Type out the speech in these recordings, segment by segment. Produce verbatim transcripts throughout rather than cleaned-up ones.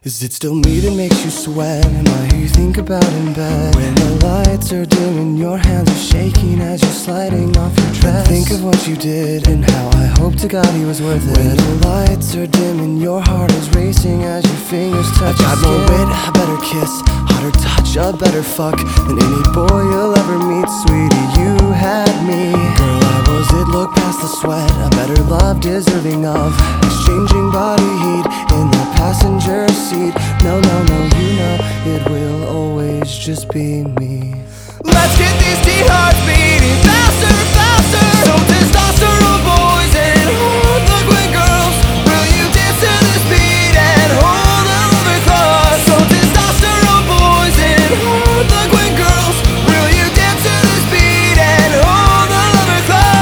Is it still me that makes you sweat? Am I who you think about in bed? When the lights are dim and your hands are shaking as you're sliding off your dress, think of what you did and how I hope to God he was worth it. When the lights are dim and your heart is racing as your fingers touch your skin, I got more wit, a better kiss, hotter touch, a better fuck than any boy you'll ever meet. Sweetie, you had me. Girl, I was it, look past the sweat, a better love deserving of exchanging body heat in the passenger seat. No, no, no, you know it will always just be me. Let's get these teen hearts beating faster, faster. So testosterone boys and hard liquid girls, will you dance to this beat and hold a lover close? So testosterone boys and hard liquid girls, will you dance to this beat and hold a lover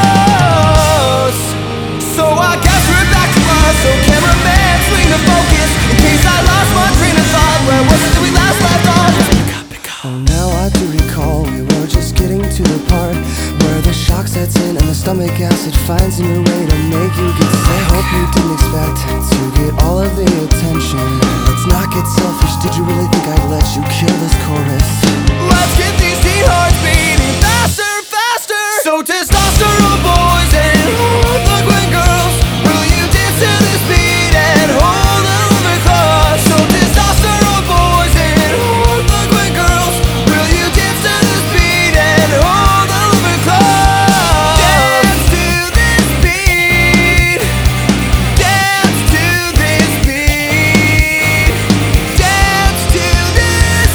close? So I guess we're back to us. So cameraman, swing the focus in case I lost my train of thought. Where was it that we last left off? Oh, now I do recall we were just getting to the part where the shock sets in and the stomach acid finds a new way to make you get sick. I hope you didn't expect to get all of the attention. Let's not get selfish, did you really think I'd let you kill this chorus? Let's get these teen hearts beating faster, faster. So testosterone boys and hard liquid girls, will you dance to this beat and hold a lover close? So testosterone boys and hard liquid girls, will you dance to this beat and hold a lover close? Dance to this beat. Dance to this beat. Dance to this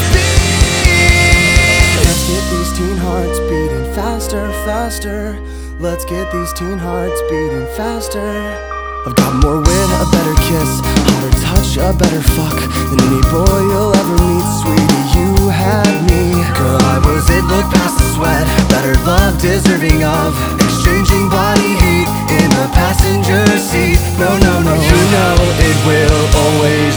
beat. Let's get these teen hearts beating faster, faster. Let's get these teen hearts beating faster. I've got more wit, a better kiss, hotter touch, a better fuck than any boy you'll ever meet. Sweetie, you had me. Girl, I was it, look past the sweat, better love deserving of exchanging body heat in the passenger seat. No, no, no, you know it will always